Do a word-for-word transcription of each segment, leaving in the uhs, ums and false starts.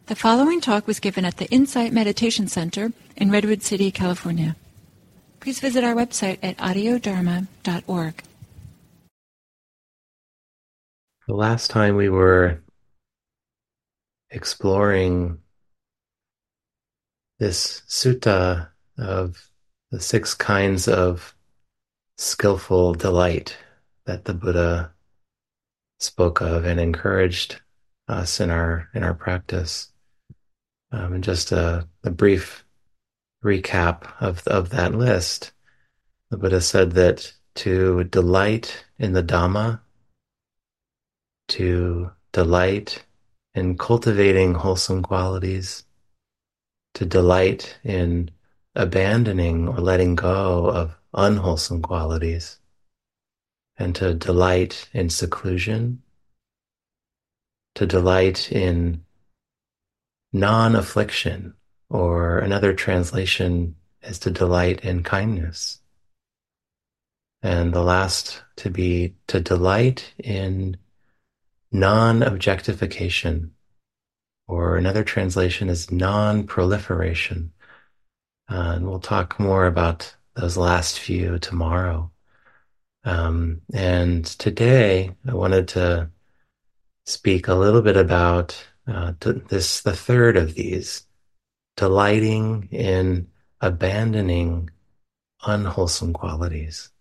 The following talk was given at the Insight Meditation Center in Redwood City, California. Please visit our website at audio dharma dot org. The last time we were exploring this sutta of the six kinds of skillful delight that the Buddha spoke of and encouraged us in our in our practice. Um, and just a, a brief recap of of that list, the Buddha said that to delight in the Dhamma, to delight in cultivating wholesome qualities, to delight in abandoning or letting go of unwholesome qualities, and to delight in seclusion, to delight in non-affliction, or another translation is to delight in kindness. And the last to be to delight in non-objectification, or another translation is non-proliferation. Uh, and we'll talk more about those last few tomorrow. Um, and today I wanted to speak a little bit about uh, this, the third of these, delighting in abandoning unwholesome qualities.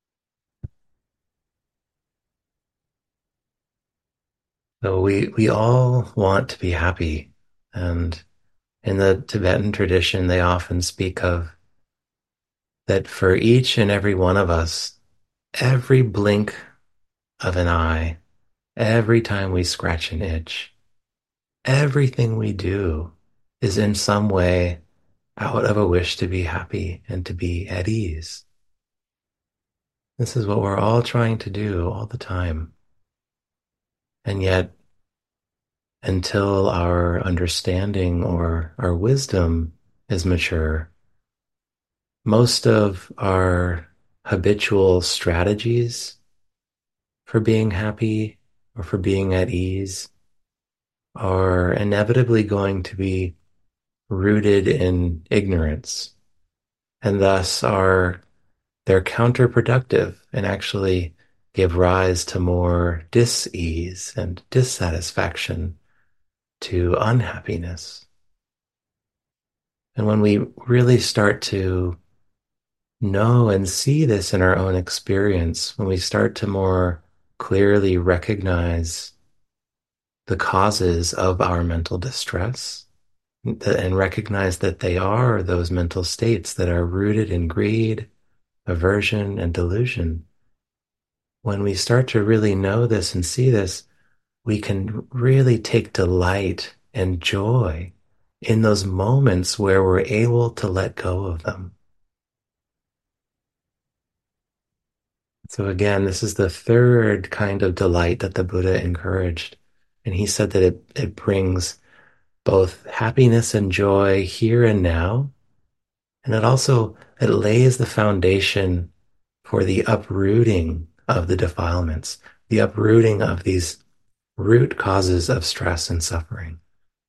So we, we all want to be happy. And in the Tibetan tradition, they often speak of that for each and every one of us, every blink of an eye, every time we scratch an itch, everything we do is in some way out of a wish to be happy and to be at ease. This is what we're all trying to do all the time. And yet, until our understanding or our wisdom is mature, most of our habitual strategies for being happy or for being at ease are inevitably going to be rooted in ignorance, and thus are they're counterproductive and actually give rise to more dis-ease and dissatisfaction, to unhappiness. And when we really start to know and see this in our own experience, when we start to more clearly recognize the causes of our mental distress and recognize that they are those mental states that are rooted in greed, aversion, and delusion, when we start to really know this and see this, we can really take delight and joy in those moments where we're able to let go of them. So again, this is the third kind of delight that the Buddha encouraged. And he said that it, it brings both happiness and joy here and now. And it also, it lays the foundation for the uprooting of the defilements, the uprooting of these root causes of stress and suffering.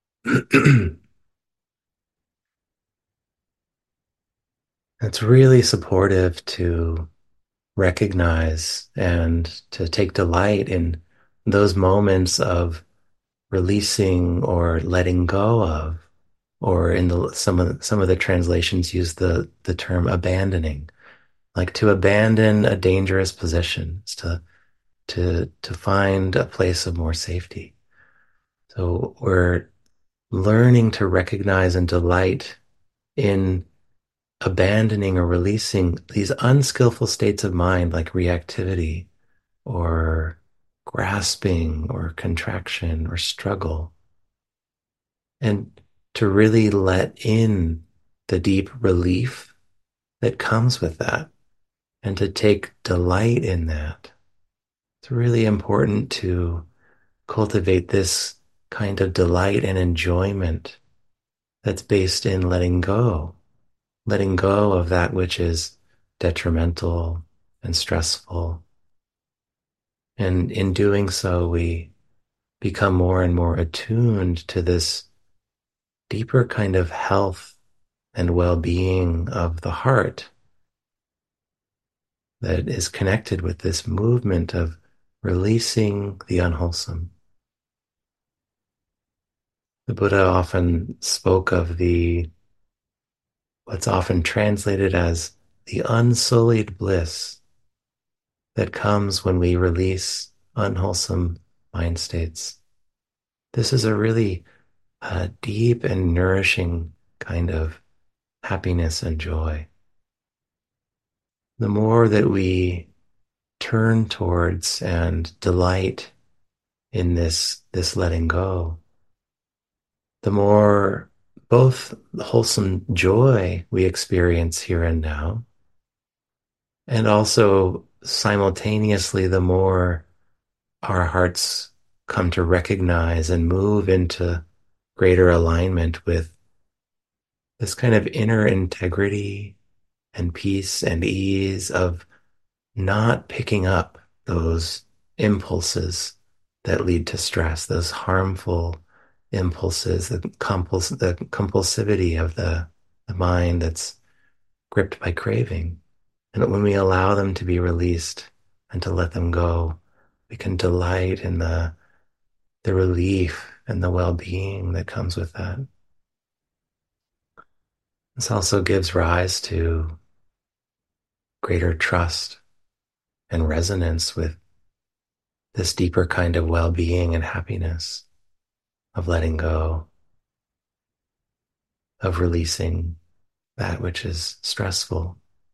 It's really supportive to recognize and to take delight in those moments of releasing or letting go of, or in the some of some of the translations use the the term abandoning, like to abandon a dangerous position, is to to to find a place of more safety. So we're learning to recognize and delight in abandoning or releasing these unskillful states of mind, like reactivity or grasping or contraction or struggle, and to really let in the deep relief that comes with that and to take delight in that. It's really important to cultivate this kind of delight and enjoyment that's based in letting go, letting go of that which is detrimental and stressful. And in doing so, we become more and more attuned to this deeper kind of health and well-being of the heart that is connected with this movement of releasing the unwholesome. The Buddha often spoke of the what's often translated as the unsullied bliss that comes when we release unwholesome mind states. This is a really uh, deep and nourishing kind of happiness and joy. The more that we turn towards and delight in this, this letting go, the more both the wholesome joy we experience here and now, and also simultaneously, the more our hearts come to recognize and move into greater alignment with this kind of inner integrity and peace and ease of not picking up those impulses that lead to stress, those harmful impulses, the, compuls- the compulsivity of the, the mind that's gripped by craving. And when we allow them to be released and to let them go, we can delight in the, the relief and the well-being that comes with that. This also gives rise to greater trust and resonance with this deeper kind of well-being and happiness of letting go, of releasing that which is stressful.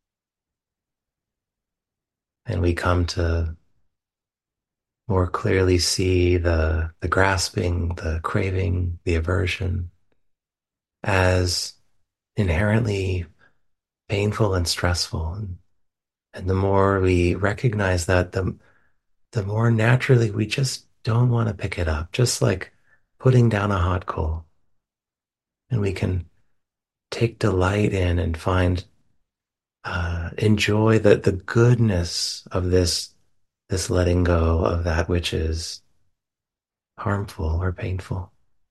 And we come to more clearly see the, the grasping, the craving, the aversion as inherently painful and stressful. And, and the more we recognize that, the, the more naturally we just don't want to pick it up, just like putting down a hot coal. And we can take delight in and find, uh, enjoy the, the goodness of this, this letting go of that which is harmful or painful.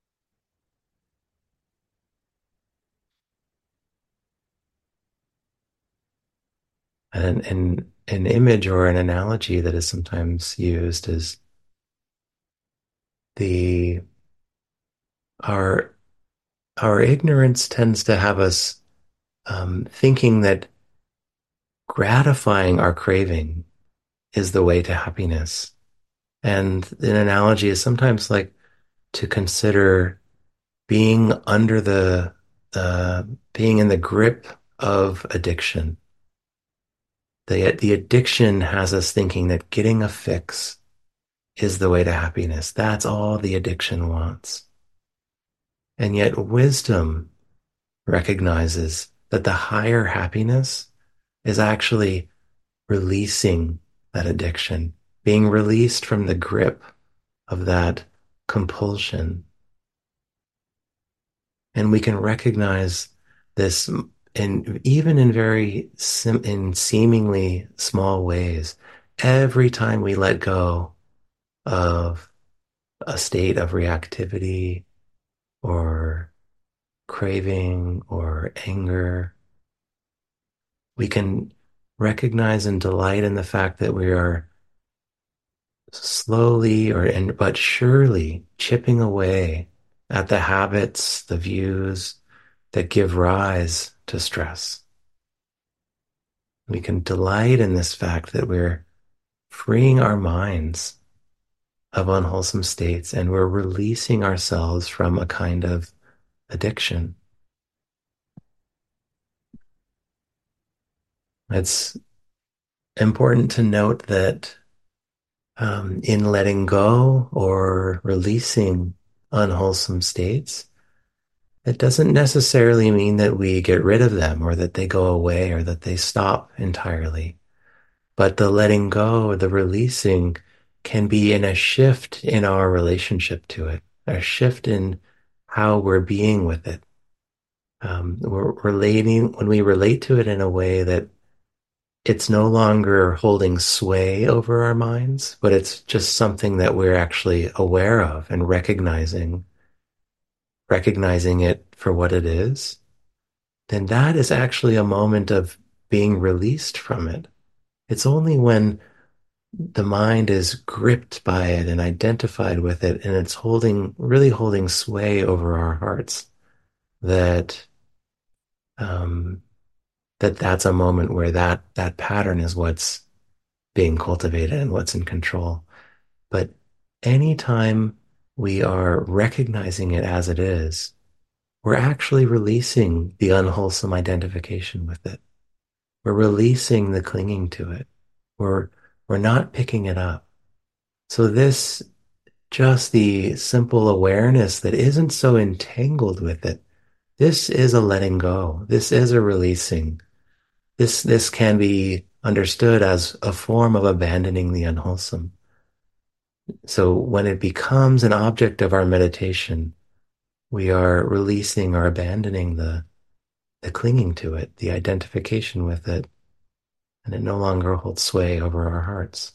And, and an image or an analogy that is sometimes used is the our our ignorance tends to have us um, thinking that gratifying our craving is the way to happiness. And an analogy is sometimes like to consider being under the uh, being in the grip of addiction. The, the addiction has us thinking that getting a fix is the way to happiness. That's all the addiction wants. And yet wisdom recognizes that the higher happiness is actually releasing that addiction, being released from the grip of that compulsion. And we can recognize this in even in very sim- in seemingly small ways. Every time we let go of a state of reactivity or craving or anger, we can recognize and delight in the fact that we are slowly or and but surely chipping away at the habits, the views that give rise to stress. We can delight in this fact that we're freeing our minds of unwholesome states and we're releasing ourselves from a kind of addiction. It's important to note that um, in letting go or releasing unwholesome states, it doesn't necessarily mean that we get rid of them or that they go away or that they stop entirely. But the letting go, the releasing can be in a shift in our relationship to it, a shift in how we're being with it. Um, we're relating, when we relate to it in a way that it's no longer holding sway over our minds, but it's just something that we're actually aware of and recognizing recognizing it for what it is, then that is actually a moment of being released from it. It's only when the mind is gripped by it and identified with it, and it's holding, really holding sway over our hearts, that um, that that's a moment where that that pattern is what's being cultivated and what's in control. But anytime we are recognizing it as it is, we're actually releasing the unwholesome identification with it. We're releasing the clinging to it. We're we're not picking it up. So this, just the simple awareness that isn't so entangled with it, this is a letting go. This is a releasing. This this can be understood as a form of abandoning the unwholesome. So when it becomes an object of our meditation, we are releasing or abandoning the the clinging to it, the identification with it, and it no longer holds sway over our hearts.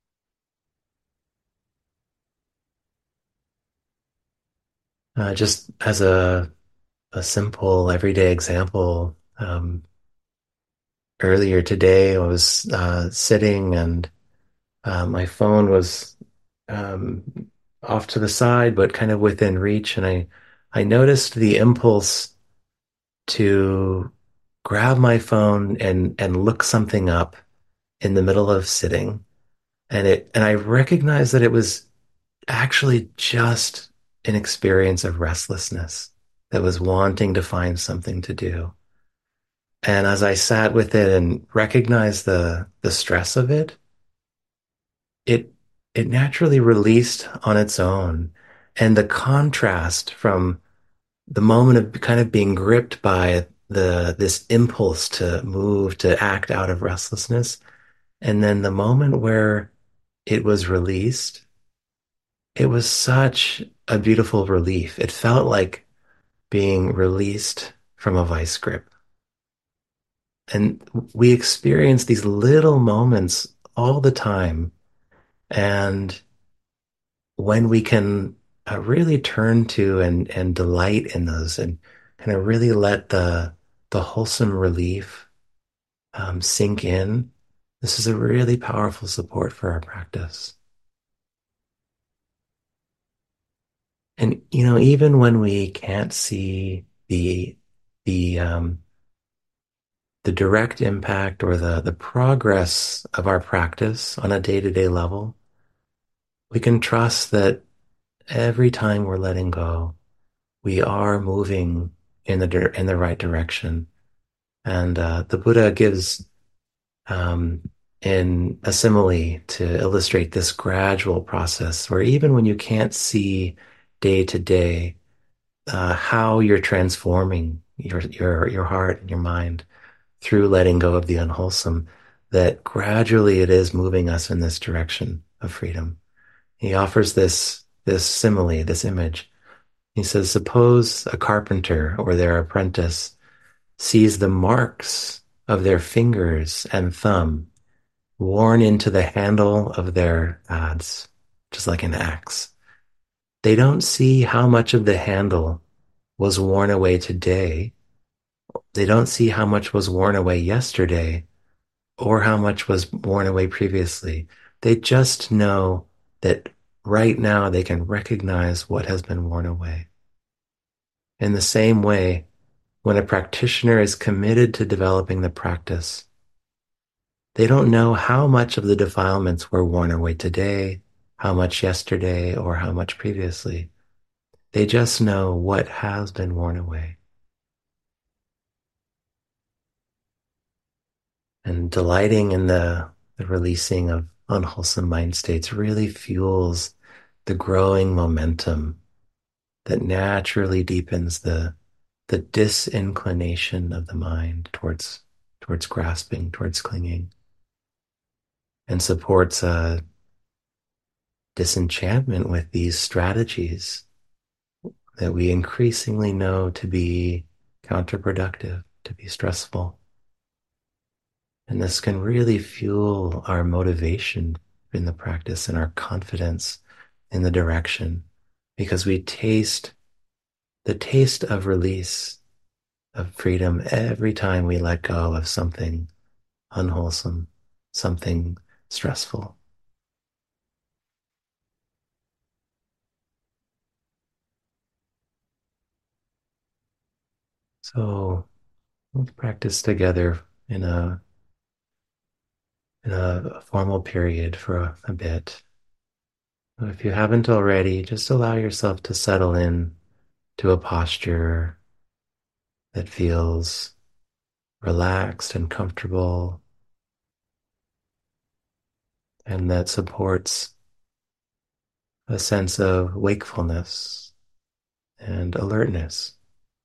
Uh, just as a a simple everyday example, um, earlier today I was uh, sitting and uh, my phone was um, off to the side, but kind of within reach, and I I noticed the impulse to grab my phone and and look something up in the middle of sitting, and it and I recognized that it was actually just an experience of restlessness that was wanting to find something to do. And as I sat with it and recognized the the stress of it, it it naturally released on its own. And the contrast from the moment of kind of being gripped by the this impulse to move, to act out of restlessness, and then the moment where it was released, it was such a beautiful relief. It felt like being released from a vice grip. And we experience these little moments all the time. And when we can uh, really turn to and, and delight in those and kind of really let the, the wholesome relief um, sink in, this is a really powerful support for our practice. And, you know, even when we can't see the, the, um, the direct impact or the, the progress of our practice on a day-to-day level, we can trust that every time we're letting go, we are moving in the in the right direction. And uh, the Buddha gives um, in a simile to illustrate this gradual process, where even when you can't see day to day uh, how you're transforming your your your heart and your mind through letting go of the unwholesome, that gradually it is moving us in this direction of freedom. He offers this this simile, this image. He says, suppose a carpenter or their apprentice sees the marks of their fingers and thumb worn into the handle of their adze, just like an axe. They don't see how much of the handle was worn away today. They don't see how much was worn away yesterday or how much was worn away previously. They just know that right now they can recognize what has been worn away. In the same way, when a practitioner is committed to developing the practice, they don't know how much of the defilements were worn away today, how much yesterday, or how much previously. They just know what has been worn away. And delighting in the, the releasing of unwholesome mind states really fuels the growing momentum that naturally deepens the the disinclination of the mind towards towards grasping, towards clinging, and supports a disenchantment with these strategies that we increasingly know to be counterproductive, to be stressful. And this can really fuel our motivation in the practice and our confidence in the direction, because we taste the taste of release, of freedom every time we let go of something unwholesome, something stressful. So let's practice together in a in a formal period for a, a bit. If you haven't already, just allow yourself to settle in to a posture that feels relaxed and comfortable and that supports a sense of wakefulness and alertness.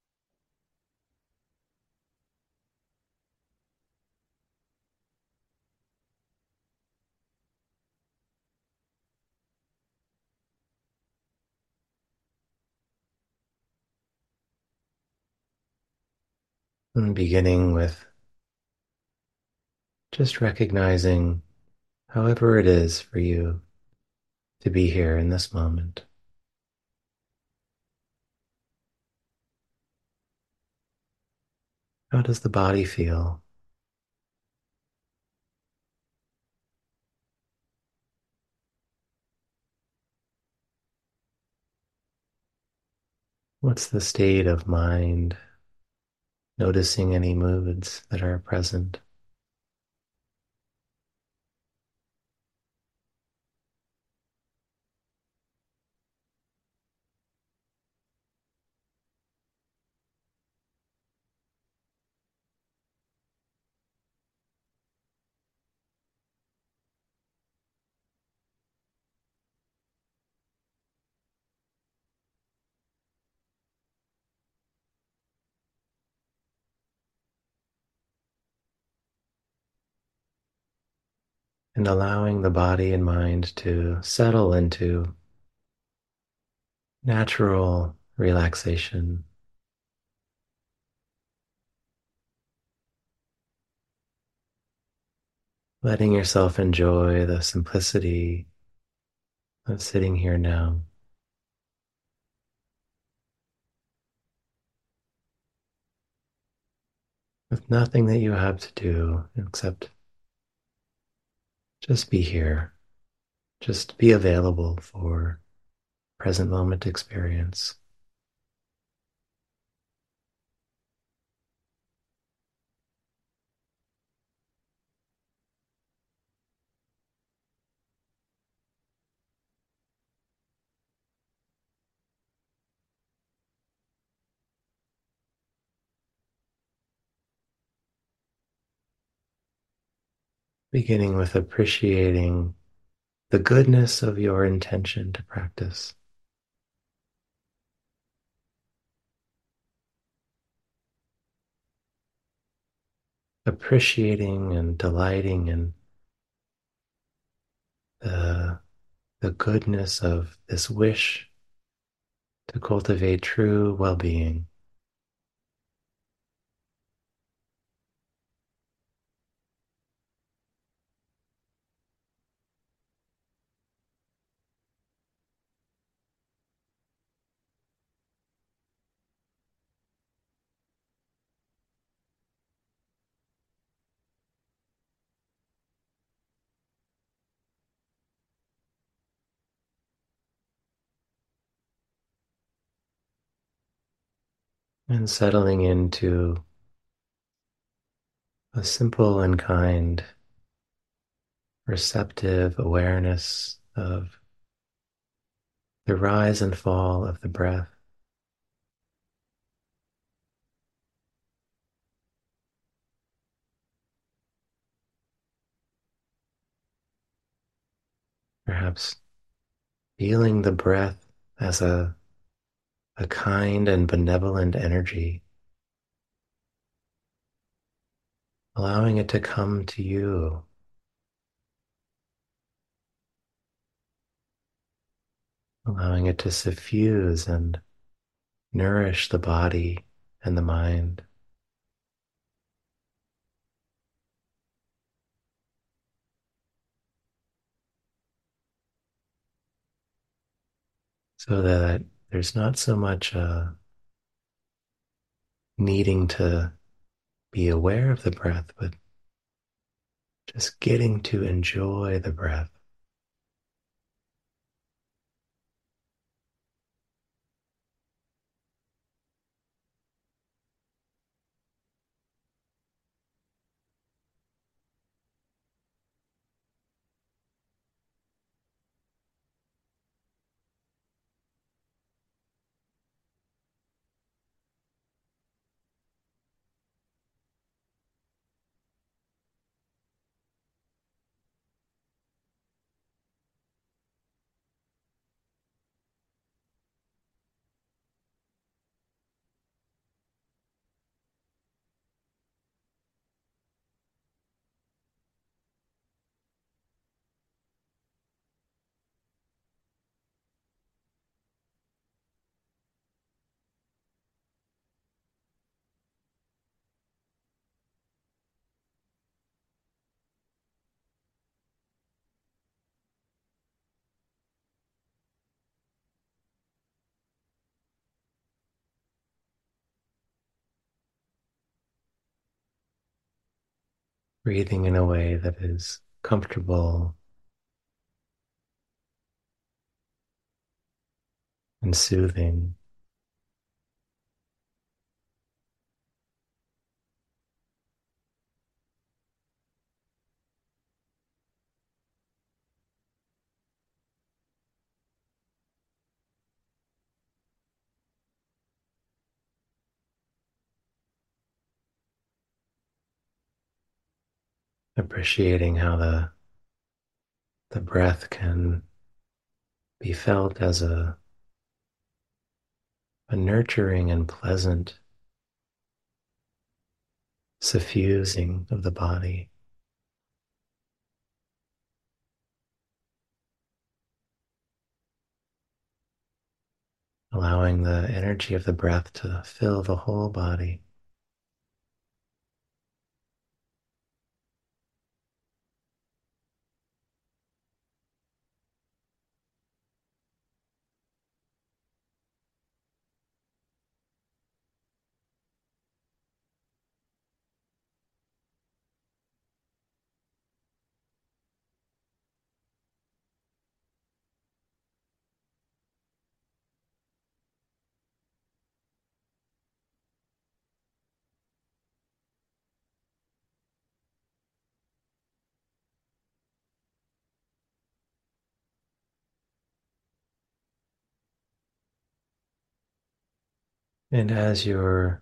And beginning with just recognizing however it is for you to be here in this moment. How does the body feel? What's the state of mind? Noticing any moods that are present. And allowing the body and mind to settle into natural relaxation, letting yourself enjoy the simplicity of sitting here now, with nothing that you have to do except just be here, just be available for present moment experience. Beginning with appreciating the goodness of your intention to practice. Appreciating and delighting in the, the goodness of this wish to cultivate true well-being. And settling into a simple and kind, receptive awareness of the rise and fall of the breath. Perhaps feeling the breath as a, a kind and benevolent energy, allowing it to come to you, allowing it to suffuse and nourish the body and the mind, so that there's not so much a, needing to be aware of the breath, but just getting to enjoy the breath. Breathing in a way that is comfortable and soothing. Appreciating how the, the breath can be felt as a, a nurturing and pleasant suffusing of the body, allowing the energy of the breath to fill the whole body. And as you're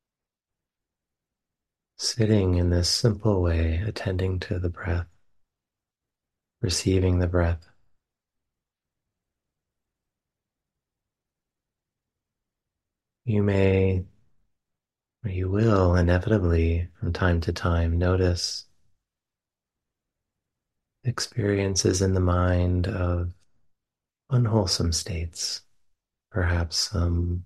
sitting in this simple way, attending to the breath, receiving the breath, you may, or you will inevitably from time to time notice experiences in the mind of unwholesome states, perhaps some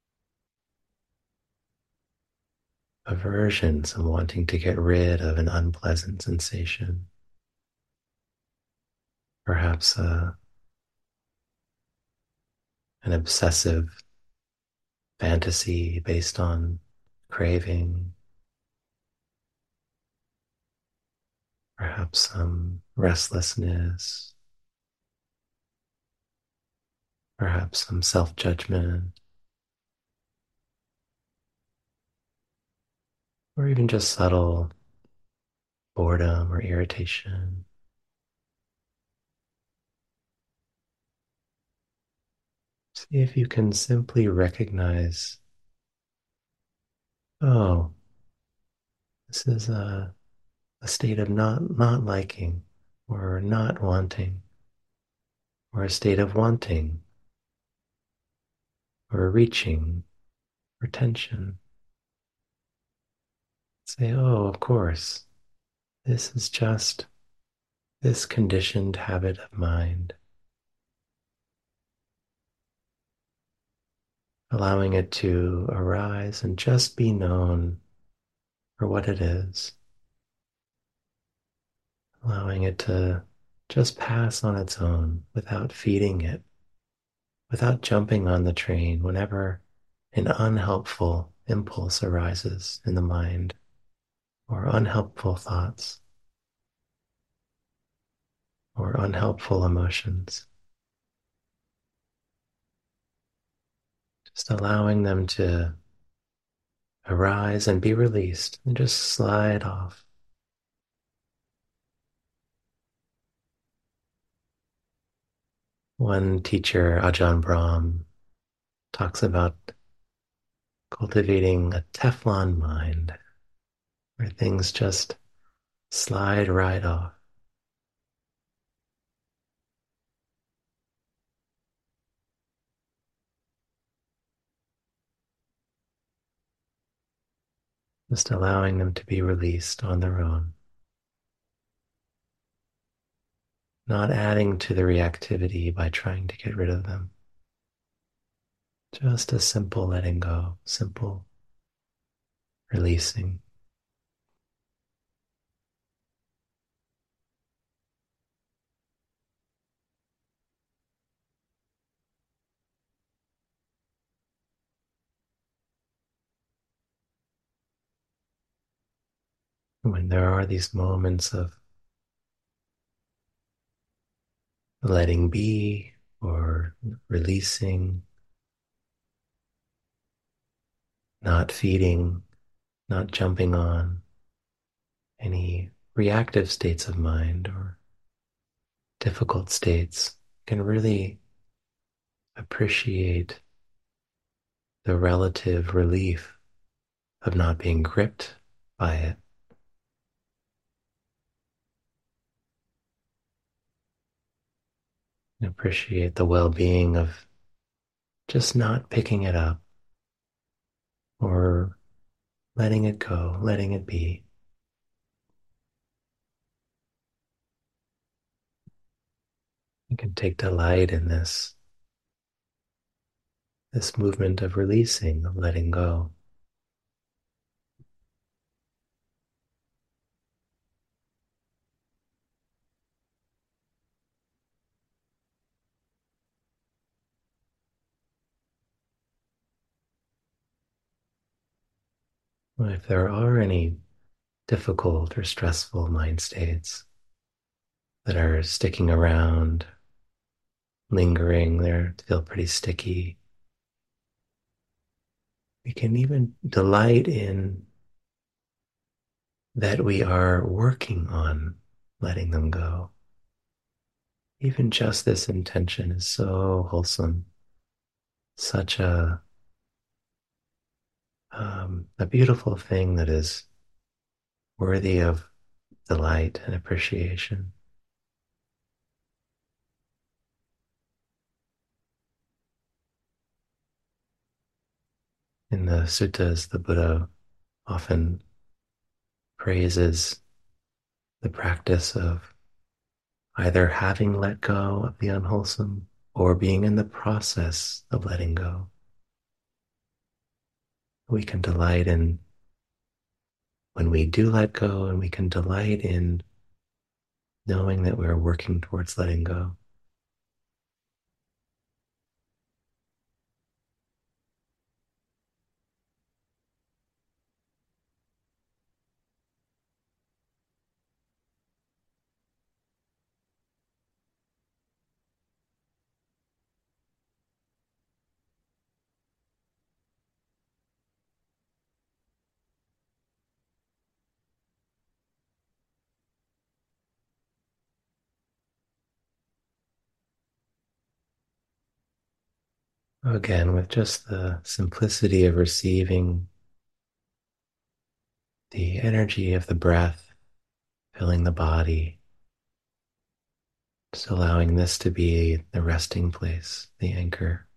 aversion, some wanting to get rid of an unpleasant sensation, perhaps uh, an obsessive fantasy based on craving, perhaps some restlessness, perhaps some self-judgment, or even just subtle boredom or irritation. See if you can simply recognize, oh, this is a, a state of not not liking or not wanting, or a state of wanting or reaching or tension. Say, oh, of course, this is just this conditioned habit of mind, allowing it to arise and just be known for what it is, allowing it to just pass on its own without feeding it, without jumping on the train whenever an unhelpful impulse arises in the mind or unhelpful thoughts or unhelpful emotions, just allowing them to arise and be released and just slide off. One teacher, Ajahn Brahm, talks about cultivating a Teflon mind where things just slide right off. Just allowing them to be released on their own, not adding to the reactivity by trying to get rid of them. Just a simple letting go, simple releasing. When there are these moments of letting be or releasing, not feeding, not jumping on any reactive states of mind or difficult states, can really appreciate the relative relief of not being gripped by it. And appreciate the well-being of just not picking it up or letting it go, letting it be. You can take delight in this, this movement of releasing, of letting go. If there are any difficult or stressful mind states that are sticking around, lingering there, feel pretty sticky, we can even delight in that we are working on letting them go. Even just this intention is so wholesome, such a um, a beautiful thing that is worthy of delight and appreciation. In the suttas, the Buddha often praises the practice of either having let go of the unwholesome or being in the process of letting go. We can delight in when we do let go, and we can delight in knowing that we're working towards letting go. Again, with just the simplicity of receiving the energy of the breath, filling the body, just allowing this to be the resting place, the anchor.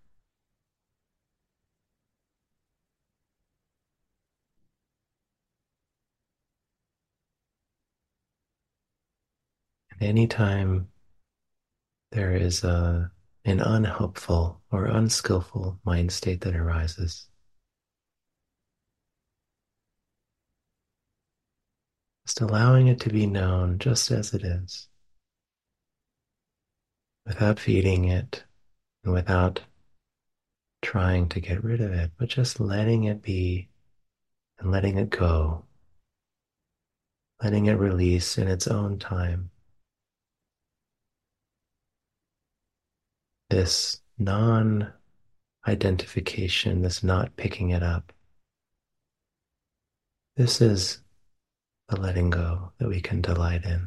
And anytime there is a, an unhelpful or unskillful mind state that arises, just allowing it to be known just as it is, without feeding it and without trying to get rid of it, but just letting it be and letting it go, letting it release in its own time. This non identification, this not picking it up, this is the letting go that we can delight in.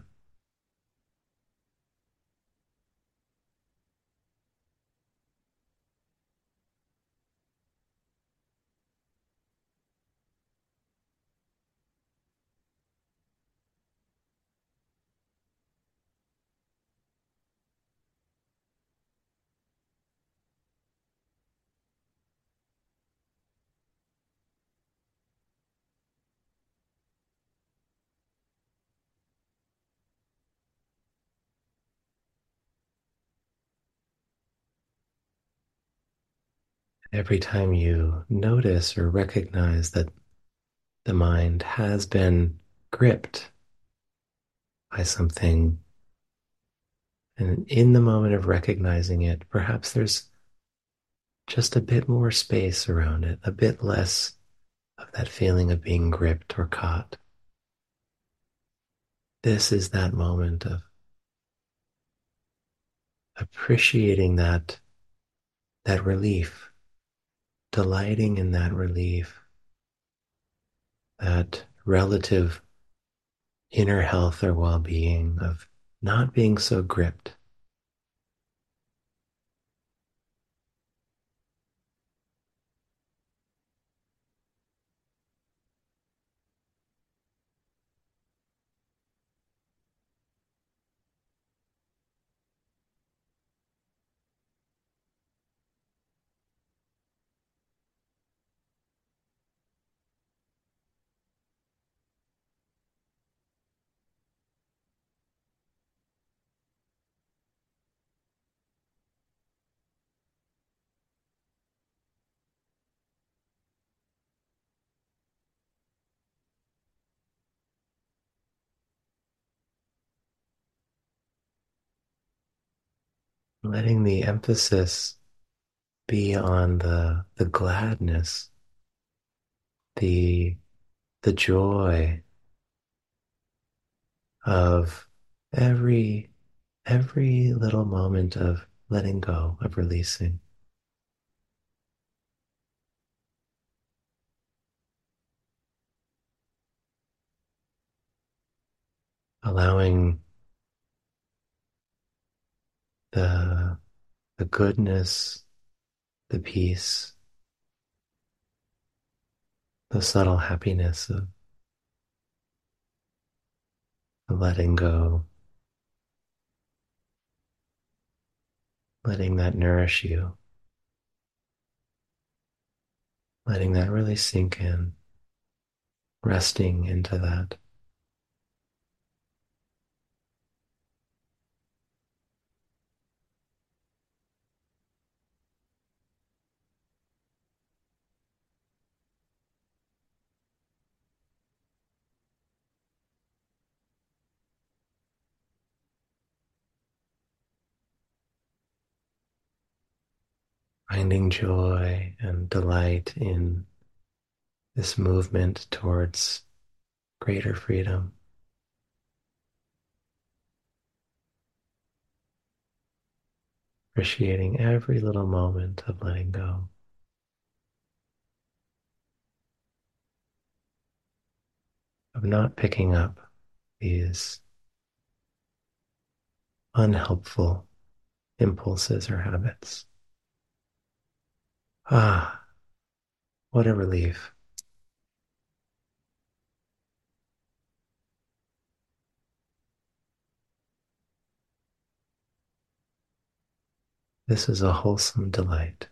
Every time you notice or recognize that the mind has been gripped by something, and in the moment of recognizing it, perhaps there's just a bit more space around it, a bit less of that feeling of being gripped or caught. This is that moment of appreciating that, that relief, delighting in that relief, that relative inner health or well-being of not being so gripped. Letting the emphasis be on the the gladness, the the joy of every every little moment of letting go, of releasing, allowing the the goodness, the peace, the subtle happiness of letting go, letting that nourish you, letting that really sink in, resting into that. Finding joy and delight in this movement towards greater freedom, appreciating every little moment of letting go, of not picking up these unhelpful impulses or habits. Ah, what a relief. This is a wholesome delight.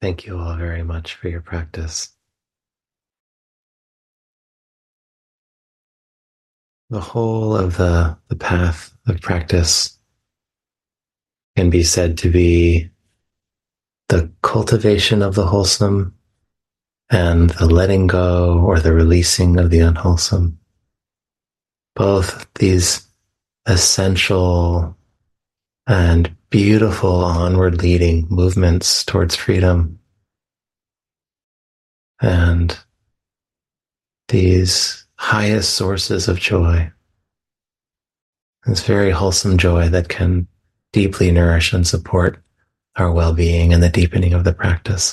Thank you all very much for your practice. The whole of the, the path of practice can be said to be the cultivation of the wholesome and the letting go or the releasing of the unwholesome. Both these essential and beautiful onward leading movements towards freedom. And these highest sources of joy. This very wholesome joy that can deeply nourish and support our well-being and the deepening of the practice.